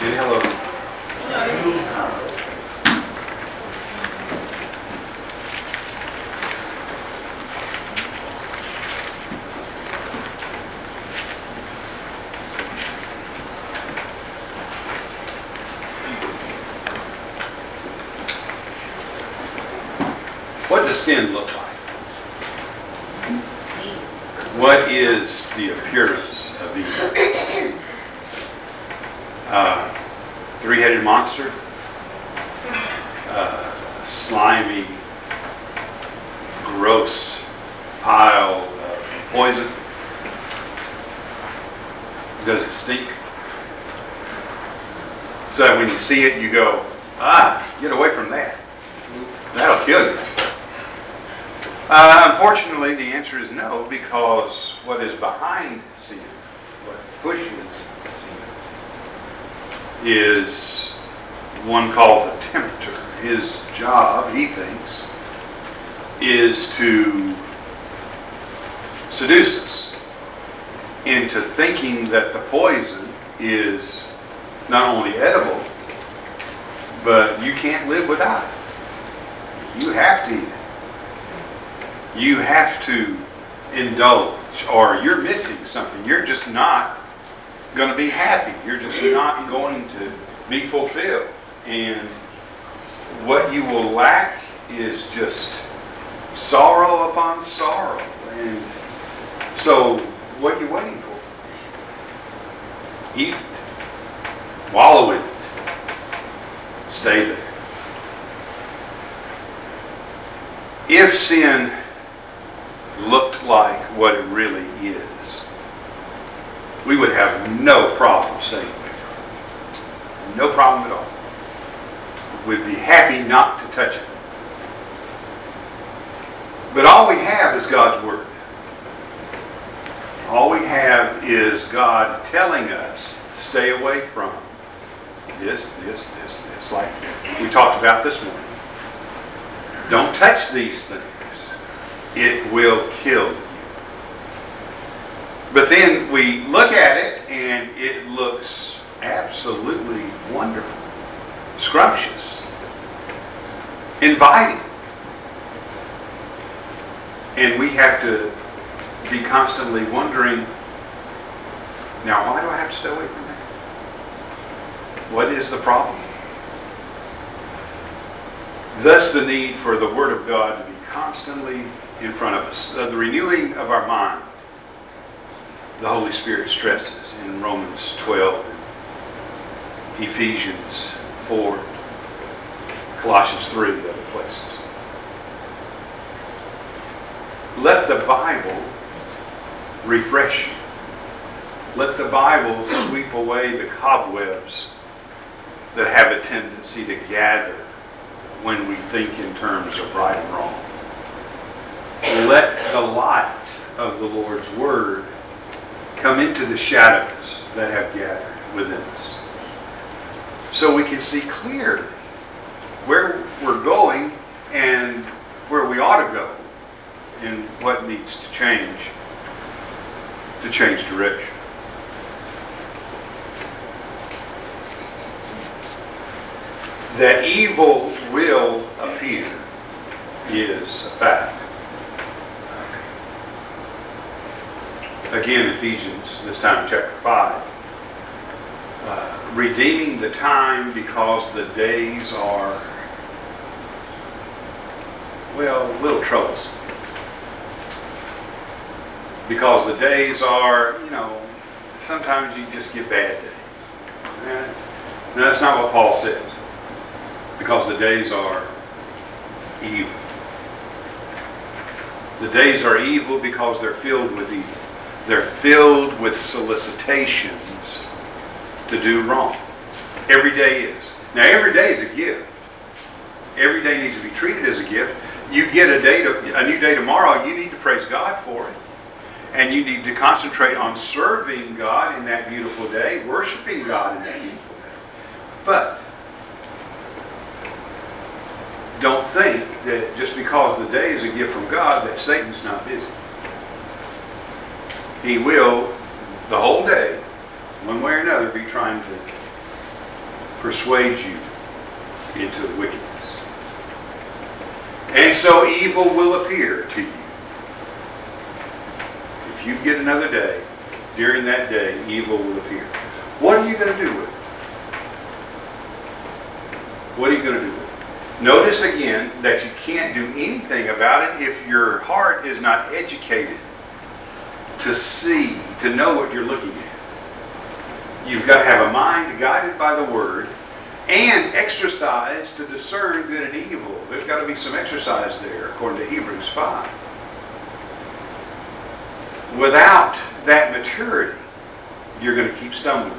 And hello. What does sin look like? What is the appearance of evil? Three-headed monster? Slimy, gross pile of poison? Does it stink? So that when you see it, you go, get away from that. That'll kill you. Unfortunately, the answer is no, because what is behind sin, what pushes sin, is one called the tempter. His job, he thinks, is to seduce us into thinking that the poison is not only edible, but you can't live without it. You have to eat it. You have to indulge, or you're missing something. You're just not going to be happy. You're just not going to be fulfilled. And what you will lack is just sorrow upon sorrow. And so, what are you waiting for? Eat it. Wallow in it. Stay there. If sin looked like what it really is, we would have no problem staying away from it. No problem at all. We'd be happy not to touch it. But all we have is God's Word. All we have is God telling us, stay away from this. Like we talked about this morning. Don't touch these things. It will kill you. But then we look at it and it looks absolutely wonderful, scrumptious, inviting. And we have to be constantly wondering, now why do I have to stay away from that? What is the problem? Thus the need for the Word of God to be constantly in front of us. The renewing of our mind, the Holy Spirit stresses in Romans 12, and Ephesians 4, Colossians 3, and other places. Let the Bible refresh you. Let the Bible sweep away the cobwebs that have a tendency to gather when we think in terms of right and wrong. Let the light of the Lord's Word come into the shadows that have gathered within us, so we can see clearly where we're going and where we ought to go and what needs to change direction. That evil will appear is a fact. Again, Ephesians, this time in chapter 5, redeeming the time because the days are, a little troublesome. Because the days are, sometimes you just get bad days. No, that's not what Paul says. Because the days are evil. The days are evil because they're filled with evil. They're filled with solicitations to do wrong. Every day is. Now, every day is a gift. Every day needs to be treated as a gift. You get a new day tomorrow, you need to praise God for it. And you need to concentrate on serving God in that beautiful day, worshiping God in that beautiful day. But don't think that just because the day is a gift from God that Satan's not busy. He will, the whole day, one way or another, be trying to persuade you into wickedness. And so evil will appear to you. If you get another day, during that day, evil will appear. What are you going to do with it? What are you going to do with it? Notice again that you can't do anything about it if your heart is not educated to see, to know what you're looking at. You've got to have a mind guided by the Word and exercise to discern good and evil. There's got to be some exercise there, according to Hebrews 5. Without that maturity, you're going to keep stumbling.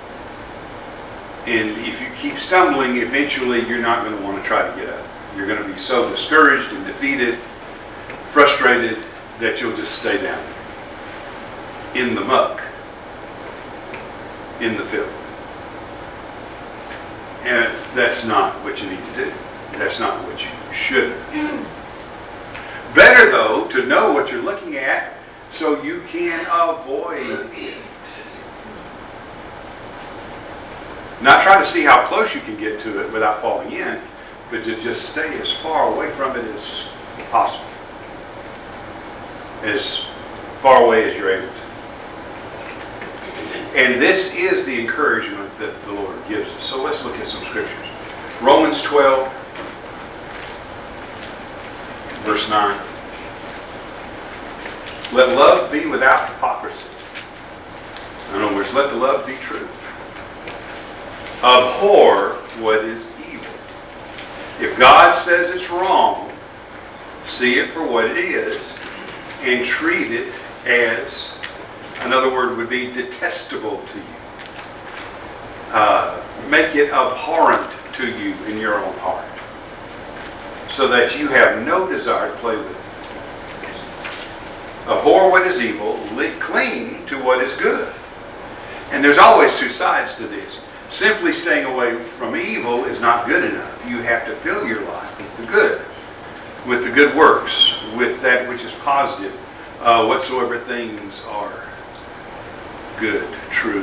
And if you keep stumbling, eventually you're not going to want to try to get up. You're going to be so discouraged and defeated, frustrated, that you'll just stay down there in the muck, in the filth. And that's not what you need to do. That's not what you should do. Better, though, to know what you're looking at so you can avoid it. Not try to see how close you can get to it without falling in, but to just stay as far away from it as possible. As far away as you're able to. And this is the encouragement that the Lord gives us. So let's look at some scriptures. Romans 12, verse 9. Let love be without hypocrisy. In other words, let the love be true. Abhor what is evil. If God says it's wrong, see it for what it is and treat it as, another word would be detestable to you. Make it abhorrent to you in your own heart so that you have no desire to play with it. Abhor what is evil, cling to what is good. And there's always two sides to this. Simply staying away from evil is not good enough. You have to fill your life with the good works, with that which is positive, whatsoever things are good, true,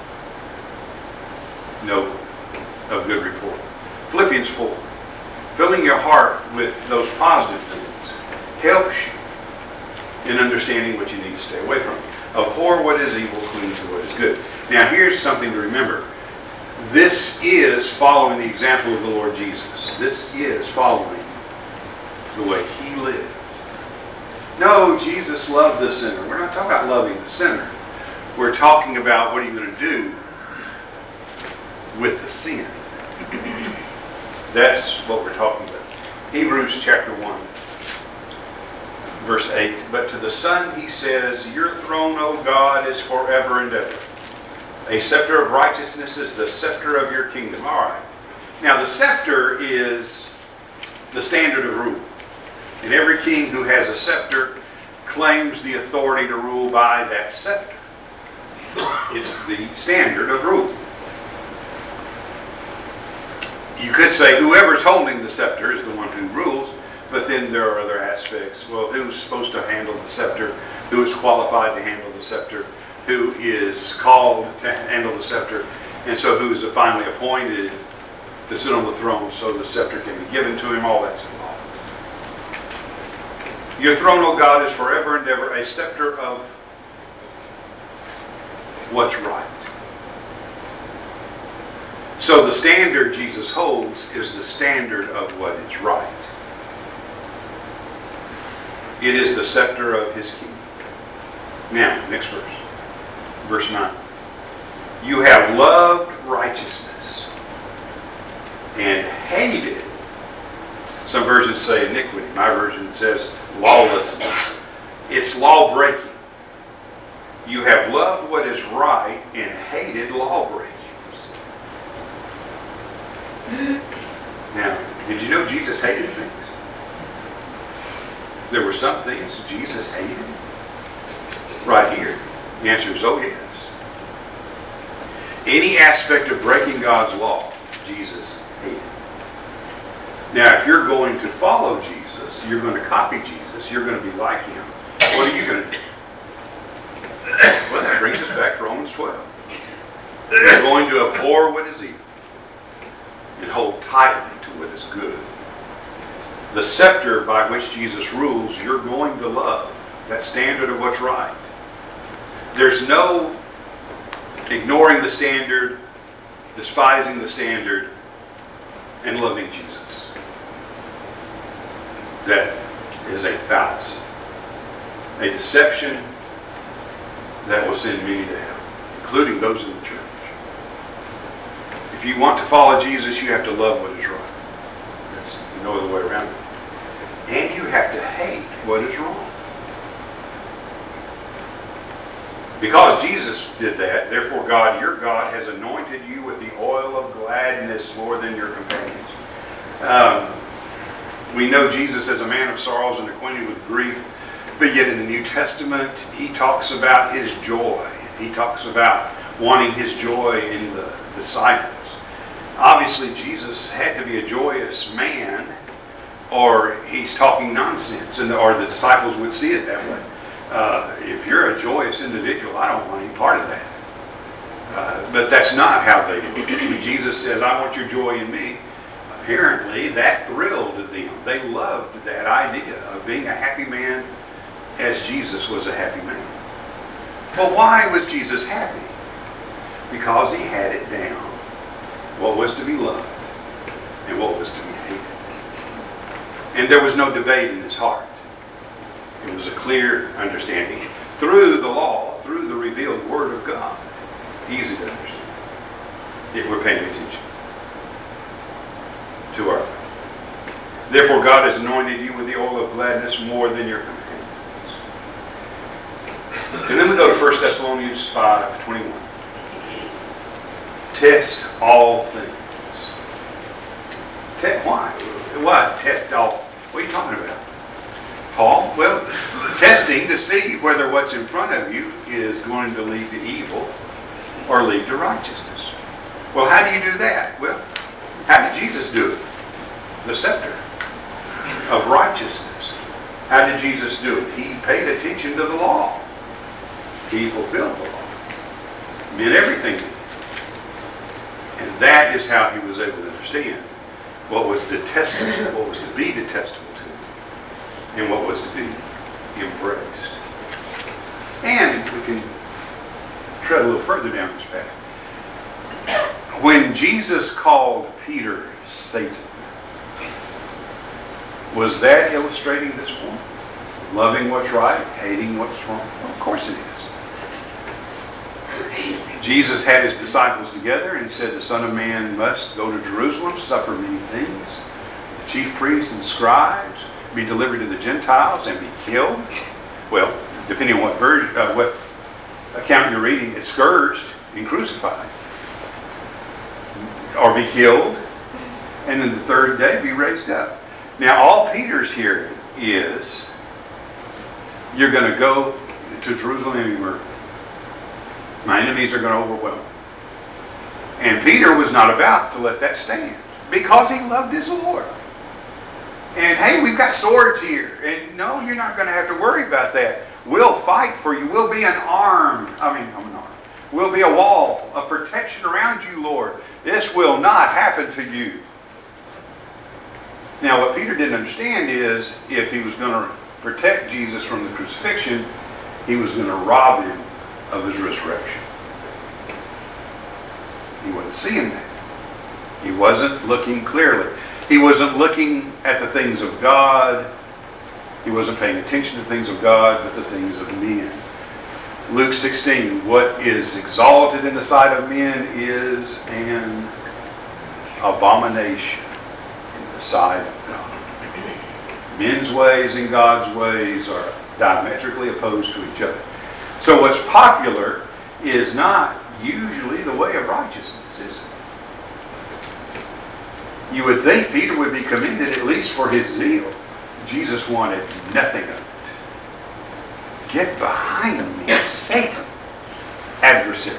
noble, of good report. Philippians 4. Filling your heart with those positive things helps you in understanding what you need to stay away from. Abhor what is evil, cling to what is good. Now here's something to remember. This is following the example of the Lord Jesus. This is following the way He lived. No, Jesus loved the sinner. We're not talking about loving the sinner. We're talking about what are you going to do with the sin. That's what we're talking about. Hebrews chapter 1, verse 8. But to the Son He says, your throne, O God, is forever and ever. A scepter of righteousness is the scepter of your kingdom. All right. Now the scepter is the standard of rule. And every king who has a scepter claims the authority to rule by that scepter. It's the standard of rule. You could say whoever's holding the scepter is the one who rules, but then there are other aspects. Well, who's supposed to handle the scepter? Who is qualified to handle the scepter? Who is called to handle the scepter? And so who is finally appointed to sit on the throne so the scepter can be given to him? All that's involved. Your throne, O God, is forever and ever, a scepter of what's right. So the standard Jesus holds is the standard of what is right. It is the scepter of His kingdom. Now, next verse. Verse 9. You have loved righteousness and hated. Some versions say iniquity. My version says lawlessness. It's law breaking. You have loved what is right and hated law breaking. Now, did you know Jesus hated things? There were some things Jesus hated. Right here. The answer is, oh yes. Any aspect of breaking God's law, Jesus hated. Now, if you're going to follow Jesus, you're going to copy Jesus, you're going to be like Him, what are you going to do? Well, that brings us back to Romans 12. You're going to abhor what is evil. hold tightly to what is good. The scepter by which Jesus rules, you're going to love. That standard of what's right. There's no ignoring the standard, despising the standard, and loving Jesus. That is a fallacy. A deception that will send many to hell, including those in the church. If you want to follow Jesus, you have to love what is right. There's no other way around it. And you have to hate what is wrong. Because Jesus did that, therefore God, your God, has anointed you with the oil of gladness more than your companions. We know Jesus as a man of sorrows and acquainted with grief, but yet in the New Testament, he talks about his joy. He talks about wanting his joy in the disciples. Obviously, Jesus had to be a joyous man, or he's talking nonsense, or the disciples would see it that way. If you're a joyous individual, I don't want any part of that. But that's not how they do it. When Jesus says, I want your joy in me, apparently that thrilled them. They loved that idea of being a happy man as Jesus was a happy man. Well, why was Jesus happy? Because he had it down. What was to be loved and what was to be hated. And there was no debate in his heart. It was a clear understanding through the law, through the revealed Word of God. Easy to understand if we're paying attention to our life. Therefore, God has anointed you with the oil of gladness more than your companions. And then we go to 1 Thessalonians 5:21. Test all things. Why? What? Test all. What are you talking about? Paul? Well, testing to see whether what's in front of you is going to lead to evil or lead to righteousness. Well, how do you do that? Well, how did Jesus do it? The scepter of righteousness. How did Jesus do it? He paid attention to the law. He fulfilled the law. He meant everything. And that is how he was able to understand what was detestable, what was to be detestable to him, and what was to be embraced. And we can tread a little further down this path. When Jesus called Peter Satan, was that illustrating this point? Loving what's right, hating what's wrong? Well, of course it is. Jesus had his disciples together and said the Son of Man must go to Jerusalem, suffer many things, the chief priests and scribes, be delivered to the Gentiles, and be killed. Well, depending on what account you're reading, it's scourged and crucified. Or be killed, and then the third day be raised up. Now, all Peter's hearing is, you're going to go to Jerusalem and be murdered. My enemies are going to overwhelm me. And Peter was not about to let that stand because he loved his Lord. And hey, we've got swords here. And no, you're not going to have to worry about that. We'll fight for you. We'll be an arm. We'll be a wall of protection around you, Lord. This will not happen to you. Now, what Peter didn't understand is if he was going to protect Jesus from the crucifixion, he was going to rob him of his resurrection. He wasn't seeing that. He wasn't looking clearly. He wasn't looking at the things of God. He wasn't paying attention to the things of God, but the things of men. Luke 16, what is exalted in the sight of men is an abomination in the sight of God. Men's ways and God's ways are diametrically opposed to each other. So what's popular is not usually the way of righteousness, is it? You would think Peter would be commended at least for his zeal. Jesus wanted nothing of it. Get behind me, Satan, adversary.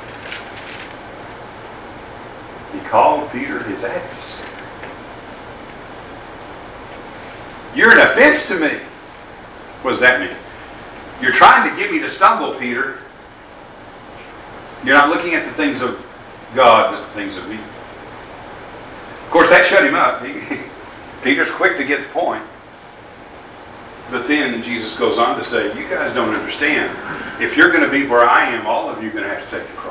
He called Peter his adversary. You're an offense to me. What does that mean? You're trying to get me to stumble, Peter. You're not looking at the things of God, but the things of me. Of course, that shut him up. Peter's quick to get the point. But then Jesus goes on to say, you guys don't understand. If you're going to be where I am, all of you are going to have to take the cross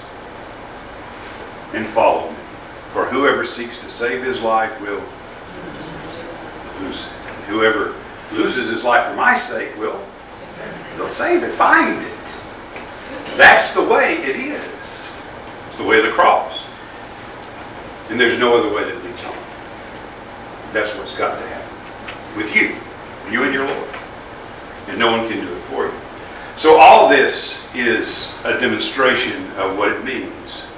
and follow me. For whoever seeks to save his life will lose it. And whoever loses his life for my sake will save it, find it. That's the way it is. It's the way of the cross. And there's no other way that leads home. That's what's got to happen with you and your Lord. And no one can do it for you. So all this is a demonstration of what it means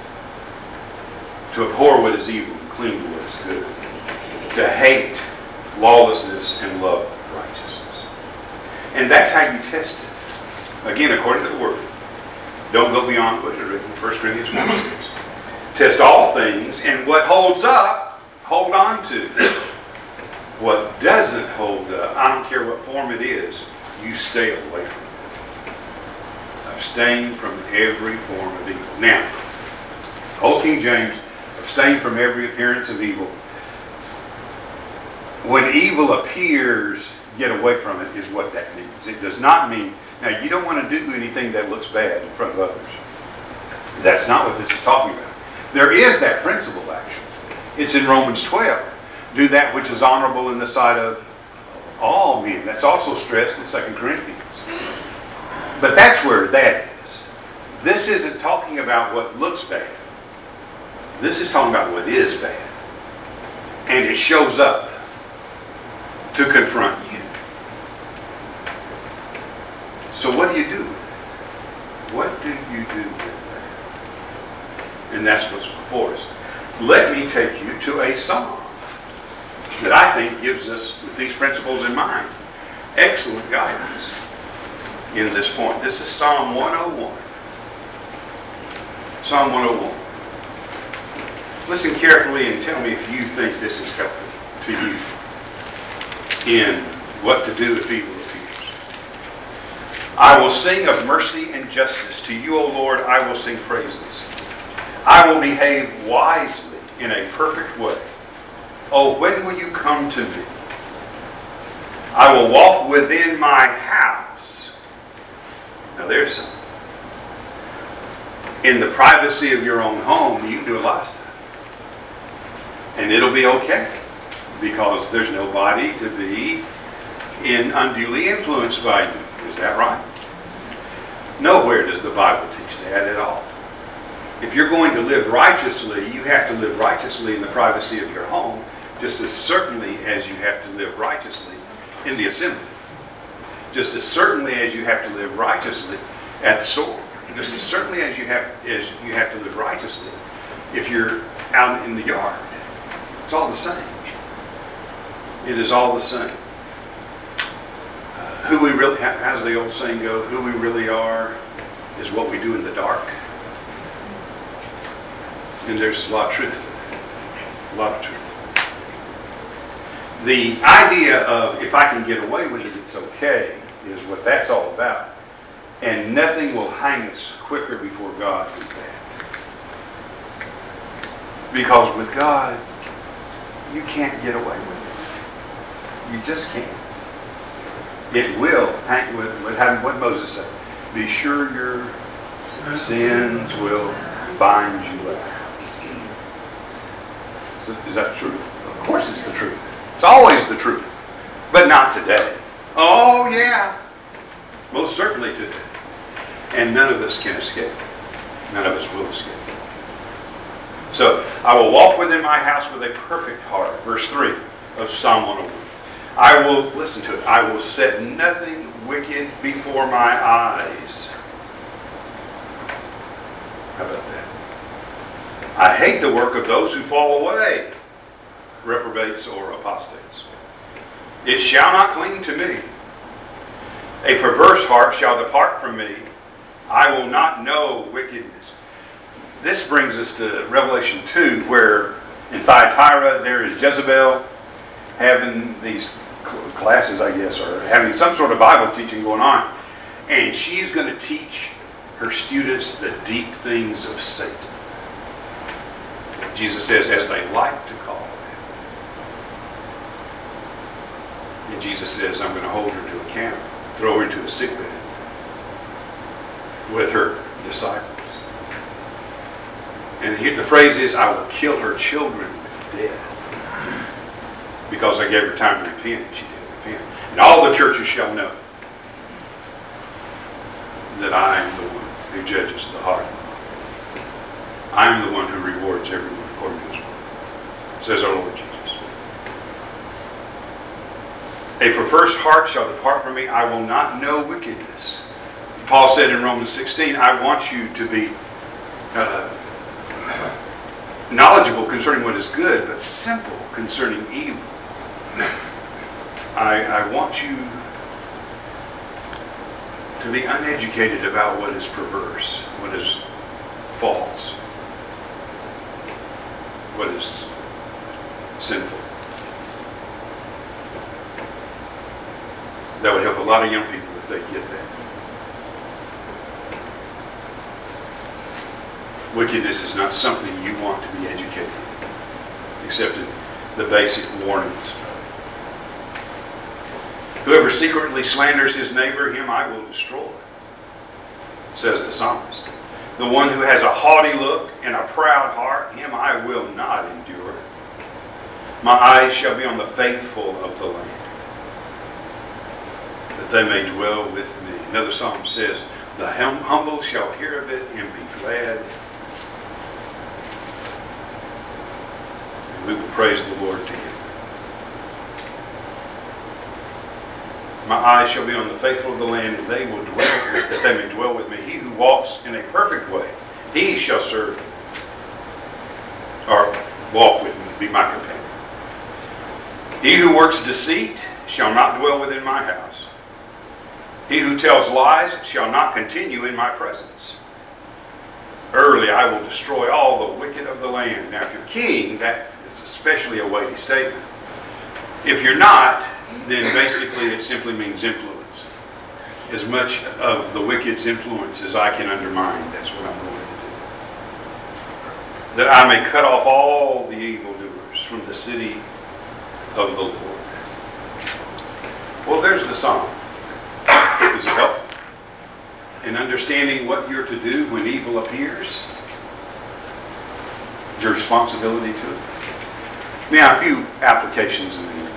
to abhor what is evil and cling to what is good. To hate lawlessness and love righteousness. And that's how you test it. Again, according to the Word. Don't go beyond what is written in 1 Corinthians 4:6. Test all things, and what holds up, hold on to. What doesn't hold up, I don't care what form it is, you stay away from it. Abstain from every form of evil. Now, Old King James, abstain from every appearance of evil. When evil appears, get away from it is what that means. It does not mean, now you don't want to do anything that looks bad in front of others. That's not what this is talking about. There is that principle, actually. It's in Romans 12. Do that which is honorable in the sight of all men. That's also stressed in 2 Corinthians. But that's where that is. This isn't talking about what looks bad. This is talking about what is bad. And it shows up to confront you. So what do you do with it? What do you do with that? And that's what's before us. Let me take you to a psalm that I think gives us, with these principles in mind, excellent guidance in this point. This is Psalm 101. Psalm 101. Listen carefully and tell me if you think this is helpful to you in what to do if evil appears. I will sing of mercy and justice. To you, O Lord, I will sing praises. I will behave wisely in a perfect way. Oh, when will you come to me? I will walk within my house. Now there's something. In the privacy of your own home, you can do a lot of stuff. And it'll be okay. Because there's nobody to be unduly influenced by you. Is that right? Nowhere does the Bible teach that at all. If you're going to live righteously, you have to live righteously in the privacy of your home, just as certainly as you have to live righteously in the assembly. Just as certainly as you have to live righteously at the store. Just as certainly as you have to live righteously if you're out in the yard. It's all the same. It is all the same. Who we really, how's the old saying go? Who we really are is what we do in the dark. And there's a lot of truth to that. A lot of truth. The idea of if I can get away with it, it's okay, is what that's all about. And nothing will hang us quicker before God than that. Because with God, you can't get away with it. You just can't. It will hang with what Moses said. Be sure your sins will bind you up. Is that the truth? Of course it's the truth. It's always the truth. But not today. Oh yeah. Most certainly today. And none of us can escape. None of us will escape. So, I will walk within my house with a perfect heart. Verse 3 of Psalm 101. I will, listen to it, I will set nothing wicked before my eyes. How about that? I hate the work of those who fall away, reprobates or apostates. It shall not cling to me. A perverse heart shall depart from me. I will not know wickedness. This brings us to Revelation 2, where in Thyatira there is Jezebel having these classes, I guess, or having some sort of Bible teaching going on. And she's going to teach her students the deep things of Satan. Jesus says, as they like to call it. And Jesus says, I'm going to hold her to account, throw her into a sick bed with her disciples. And the phrase is, I will kill her children with death. Because I gave her time to repent, she didn't repent. And all the churches shall know that I am the one who judges the heart. I am the one who rewards everyone according to his word, says our Lord Jesus. A perverse heart shall depart from me. I will not know wickedness. Paul said in Romans 16, I want you to be knowledgeable concerning what is good, but simple concerning evil. I want you to be uneducated about what is perverse, what is false, what is sinful. That would help a lot of young people if they get that. Wickedness is not something you want to be educated in, except in the basic warnings. Whoever secretly slanders his neighbor, him I will destroy, says the psalmist. The one who has a haughty look and a proud heart, him I will not endure. My eyes shall be on the faithful of the land, that they may dwell with me. Another psalm says, the humble shall hear of it and be glad. And we will praise the Lord together. My eyes shall be on the faithful of the land, and they will dwell, that they may dwell with me. He who walks in a perfect way, he shall serve me, or walk with me, be my companion. He who works deceit shall not dwell within my house. He who tells lies shall not continue in my presence. Early I will destroy all the wicked of the land. Now if you're king, that is especially a weighty statement. If you're not, then basically it simply means influence. As much of the wicked's influence as I can undermine, that's what I'm going to do. That I may cut off all the evildoers from the city of the Lord. Well, there's the psalm. Does it help in understanding what you're to do when evil appears? Your responsibility to it. Now, a few applications in the end.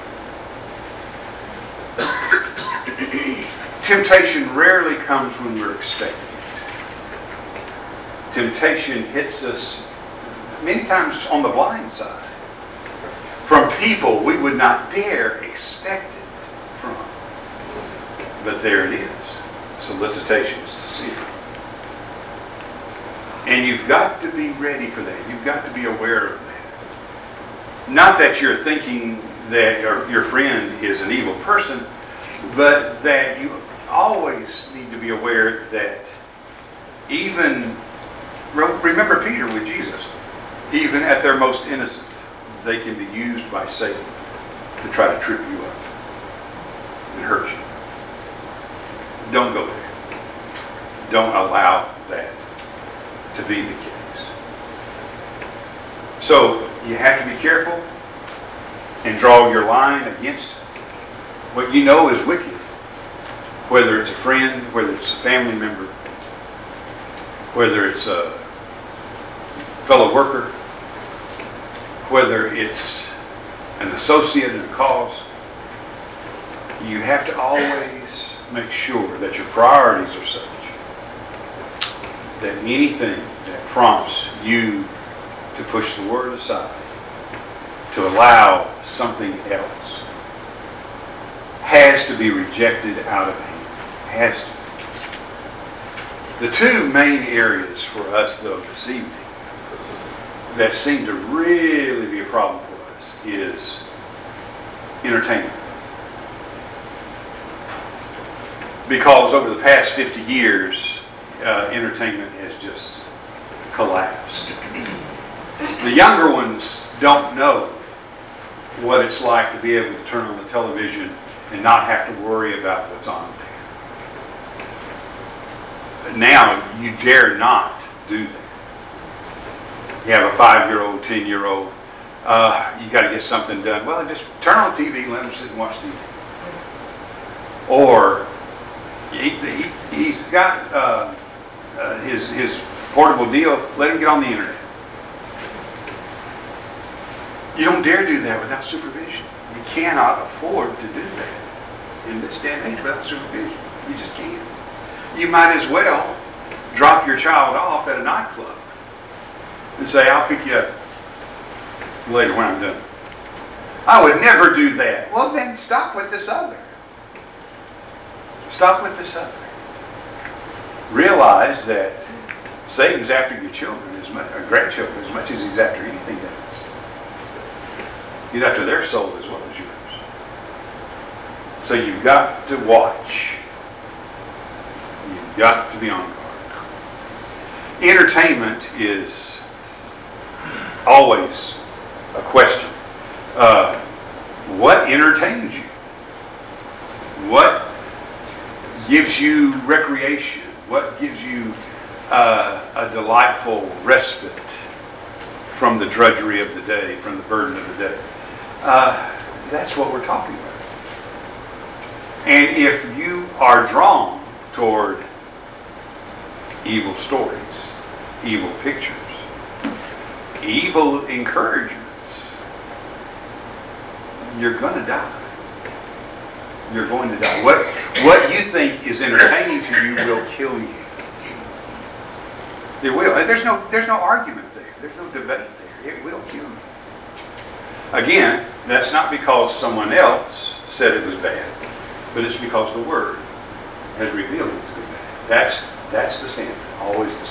Temptation rarely comes when we're expecting it. Temptation hits us many times on the blind side. From people we would not dare expect it from. But there it is. Solicitations to sin. And you've got to be ready for that. You've got to be aware of that. Not that you're thinking that your friend is an evil person, but that you always need to be aware that even, remember Peter with Jesus, even at their most innocent, they can be used by Satan to try to trip you up and hurt you. Don't go there. Don't allow that to be the case. So you have to be careful and draw your line against what you know is wicked. Whether it's a friend, whether it's a family member, whether it's a fellow worker, whether it's an associate in a cause, you have to always make sure that your priorities are such that anything that prompts you to push the word aside, to allow something else, has to be rejected out of hand. Has to. The two main areas for us, though, this evening that seem to really be a problem for us is entertainment. Because over the past 50 years, entertainment has just collapsed. The younger ones don't know what it's like to be able to turn on the television and not have to worry about what's on there. Now, you dare not do that. You have a 5-year-old, 10-year-old. You got to get something done. Well, just turn on TV and let them sit and watch TV. Or he's got his portable deal. Let him get on the internet. You don't dare do that without supervision. You cannot afford to do that in this day and age without supervision. You just can't. You might as well drop your child off at a nightclub and say, I'll pick you up later when I'm done. I would never do that. Well, then stop with this other. Stop with this other. Realize that Satan's after your children, or grandchildren, as much as he's after anything else. He's after their soul as well as yours. So you've got to watch. You've got to be on guard. Entertainment is always a question. What entertains you? What gives you recreation? What gives you a delightful respite from the drudgery of the day, from the burden of the day? That's what we're talking about. And if you are drawn toward evil stories, evil pictures, evil encouragements, you're going to die. You're going to die. What you think is entertaining to you will kill you. It will. And there's no argument there. There's no debate there. It will kill you. Again, that's not because someone else said it was bad, but it's because the Word has revealed it to be bad. That's the standard. Always the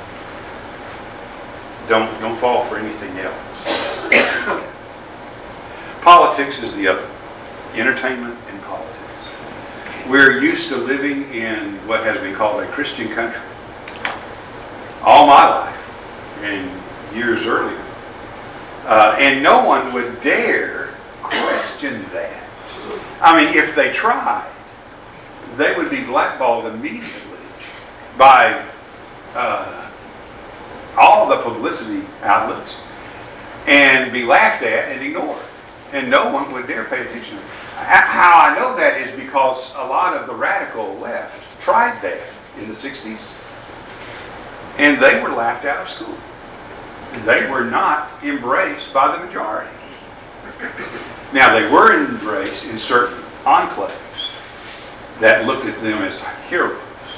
standard. Don't fall for anything else. Politics is the other. Entertainment and politics. We're used to living in what has been called a Christian country all my life and years earlier. And no one would dare question that. I mean, if they tried, they would be blackballed immediately by all the publicity outlets and be laughed at and ignored. And no one would dare pay attention. How I know that is because a lot of the radical left tried that in the 60s. And they were laughed out of school. They were not embraced by the majority. Now, they were embraced in certain enclaves that looked at them as heroes.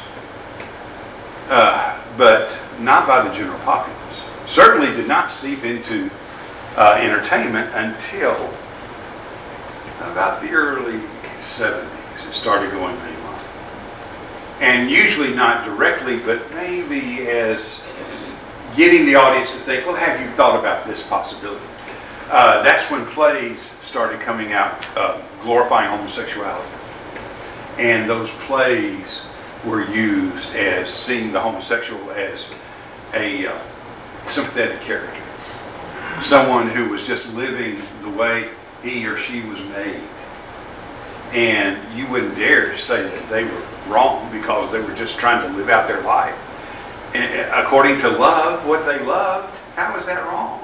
But not by the general populace. Certainly did not seep into entertainment until about the early 70s. It started going mainline. And usually not directly, but maybe as getting the audience to think, well, have you thought about this possibility? That's when plays started coming out glorifying homosexuality. And those plays were used as seeing the homosexual as a sympathetic character. Someone who was just living the way he or she was made. And you wouldn't dare to say that they were wrong because they were just trying to live out their life. And according to love, what they loved, how is that wrong?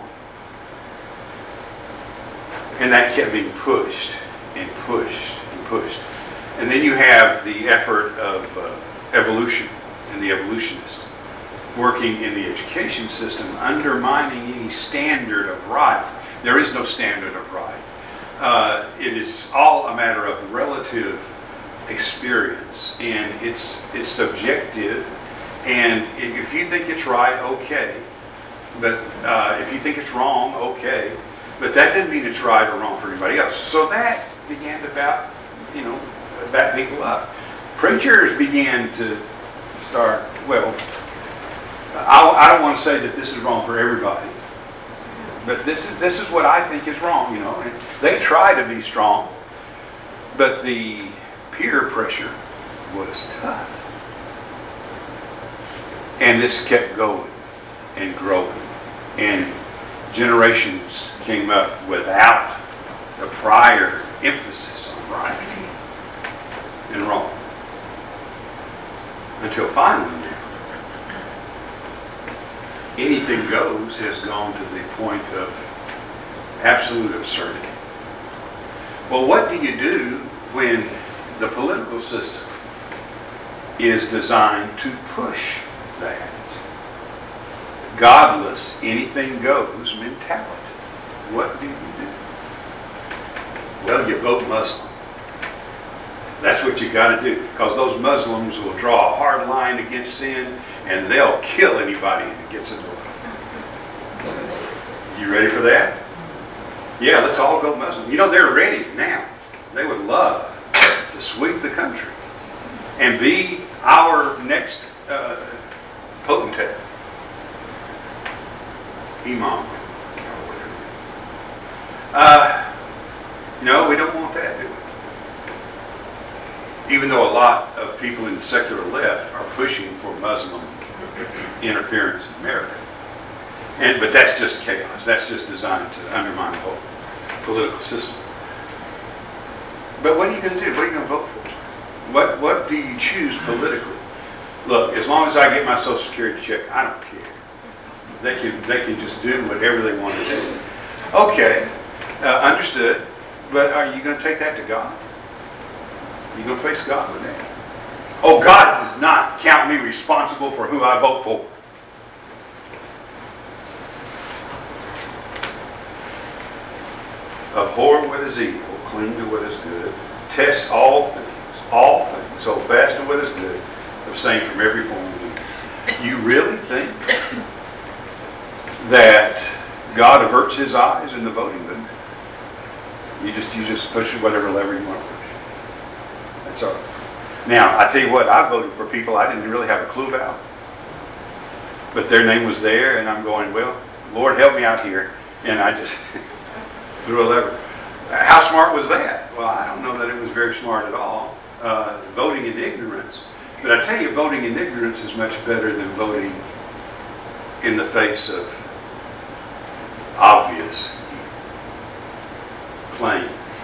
And that kept being pushed and pushed and pushed. And then you have the effort of evolution and the evolutionists working in the education system, undermining any standard of right. There is no standard of right. It is all a matter of relative experience, and it's subjective. And if you think it's right, okay. But if you think it's wrong, okay. But that doesn't mean it's right or wrong for anybody else. So that began to back people up. Preachers began to start, well, I don't want to say that this is wrong for everybody, but this is what I think is wrong, And they try to be strong, but the peer pressure was tough. And this kept going and growing. And generations came up without the prior emphasis on right and wrong. Until finally, anything anything goes has gone to the point of absolute absurdity. Well, what do you do when the political system is designed to push that godless, anything goes mentality? What do you do? Well, you vote Muslim. That's what you got to do, because those Muslims will draw a hard line against sin, and they'll kill anybody that gets involved. You ready for that? Yeah, let's all go Muslim. You know, they're ready now. They would love to sweep the country and be our next potentate, imam. No, we don't want that, do we? Even though a lot of people in the secular left are pushing for Muslim interference in America. But that's just chaos. That's just designed to undermine the whole political system. But what are you going to do? What are you going to vote for? What do you choose politically? Look, as long as I get my Social Security check, I don't care. They can just do whatever they want to do. Okay, understood. But are you going to take that to God? Are you going to face God with that? Oh, God does not count me responsible for who I vote for. Abhor what is evil, cling to what is good. Test all things. Hold fast to what is good. Abstain from every form of evil. You really think that God averts his eyes in the voting booth? You just push whatever lever you want to push. That's all right. Now, I tell you what, I voted for people I didn't really have a clue about. But their name was there, and I'm going, well, Lord, help me out here. And I just threw a lever. How smart was that? Well, I don't know that it was very smart at all. Voting in ignorance. But I tell you, voting in ignorance is much better than voting in the face of obvious plain.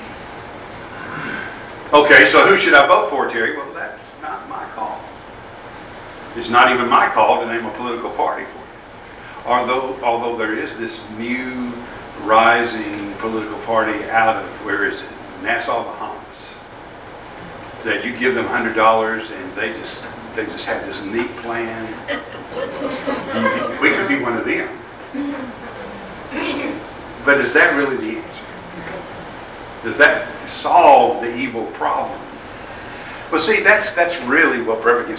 Okay, so who should I vote for, Terry? Well, that's not my call. It's not even my call to name a political party for you. Although there is this new rising political party out of, where is it? Nassau, Bahamas. That you give them $100 and they just have this neat plan. We could be one of them. But is that really the answer? Does that solve the evil problem? Well, see, that's really what we're up against.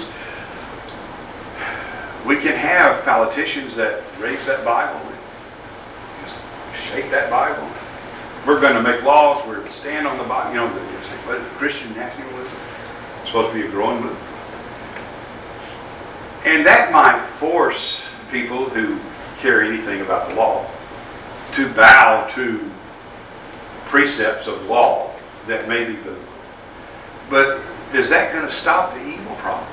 We can have politicians that raise that Bible and just shake that Bible. We're going to make laws. We're going to stand on the Bible. You know, what is Christian nationalism? It's supposed to be a growing movement. And that might force people who care anything about the law to bow to precepts of law that may be biblical. But is that going to stop the evil problem?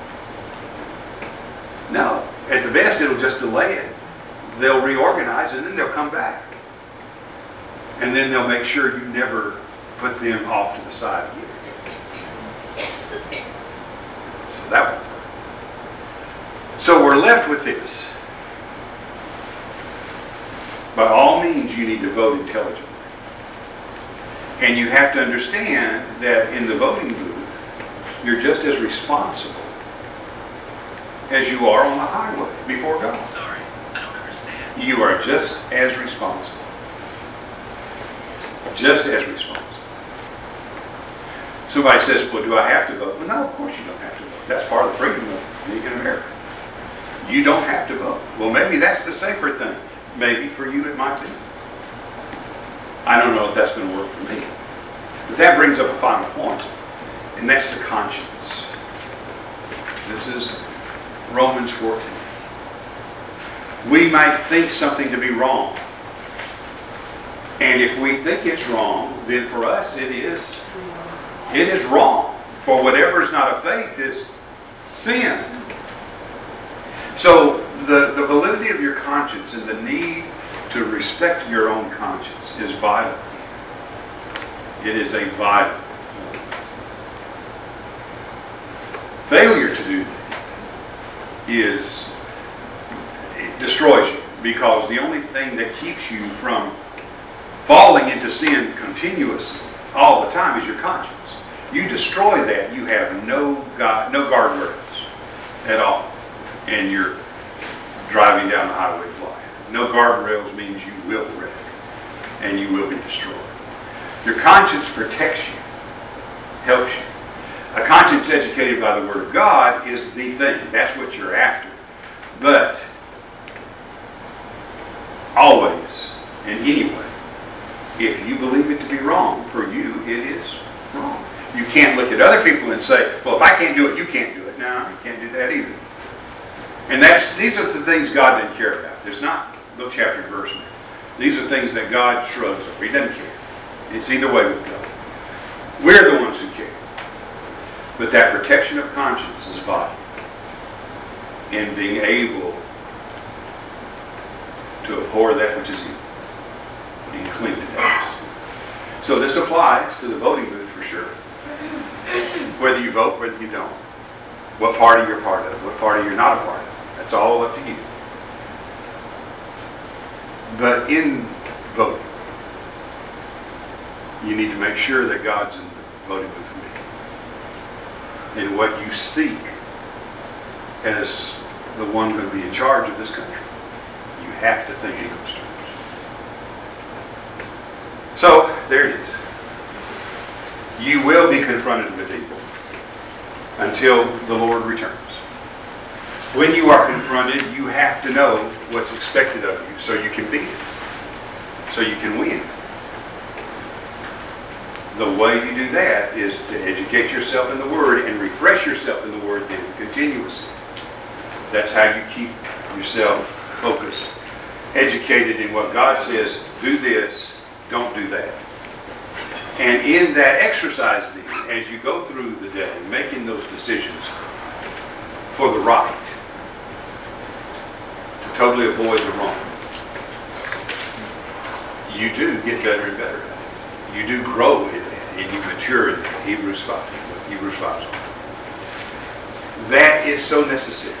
No. At the best, it'll just delay it. They'll reorganize and then they'll come back. And then they'll make sure you never put them off to the side again. So that one. So we're left with this. By all means, you need to vote intelligently. And you have to understand that in the voting booth, you're just as responsible as you are on the highway before God. Sorry, I don't understand. You are just as responsible. Just as responsible. Somebody says, well, do I have to vote? Well, no, of course you don't have to vote. That's part of the freedom of being in America. You don't have to vote. Well, maybe that's the safer thing. Maybe for you it might be. I don't know if that's going to work for me. But that brings up a final point, and that's the conscience. This is Romans 14. We might think something to be wrong. And if we think it's wrong, then for us it is wrong. For whatever is not of faith is sin. So the validity of your conscience and the need to respect your own conscience is vital. It is a vital. Failure to do that it destroys you, Because the only thing that keeps you from falling into sin continuously all the time is your conscience. You destroy that, you have no guardrails at all. And you're driving down the highway of life. No guardrails means you will wreck and you will be destroyed. Your conscience protects you, helps you. A conscience educated by the Word of God is the thing. That's what you're after. But always and anyway, if you believe it to be wrong, for you it is wrong. You can't look at other people and say, well, if I can't do it, you can't do it. No, you can't do that either. And these are the things God doesn't care about. There's not no chapter and verse in there. These are things that God shrugs over. He doesn't care. It's either way with God. We're the ones who care. But that protection of conscience is vital in being able to abhor that which is evil and cling to that. So this applies to the voting booth for sure. Whether you vote, whether you don't. What party you're part of, what party you're not a part of. That's all up to you. But in voting, you need to make sure that God's in the voting booth with you. And what you seek as the one going to be in charge of this country, you have to think in those terms. So, there it is. You will be confronted with evil until the Lord returns. When you are confronted, you have to know what's expected of you so you can beat it, so you can win. The way you do that is to educate yourself in the Word and refresh yourself in the Word then continuously. That's how you keep yourself focused, educated in what God says, do this, don't do that. And in that exercise then, as you go through the day, making those decisions for the right, to totally avoid the wrong, you do get better and better at it. You do grow in it, and you mature in it. Hebrews 5. That is so necessary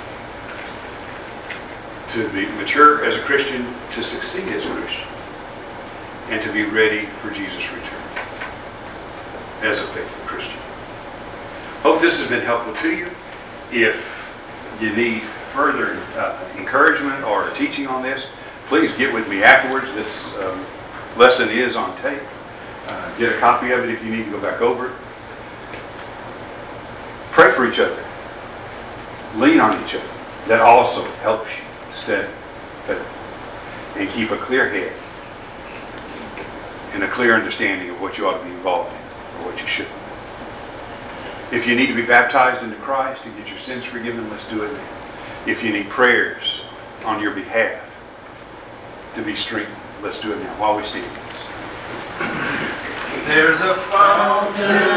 to be mature as a Christian, to succeed as a Christian, and to be ready for Jesus' return as a faithful Christian. Hope this has been helpful to you. If you need further encouragement or teaching on this, please get with me afterwards. This lesson is on tape. Get a copy of it if you need to go back over it. Pray for each other. Lean on each other. That also helps you stay faithful and keep a clear head and a clear understanding of what you ought to be involved in or what you shouldn't. If you need to be baptized into Christ and get your sins forgiven, let's do it now. If you need prayers on your behalf to be strengthened, let's do it now while we stand. There's a fountain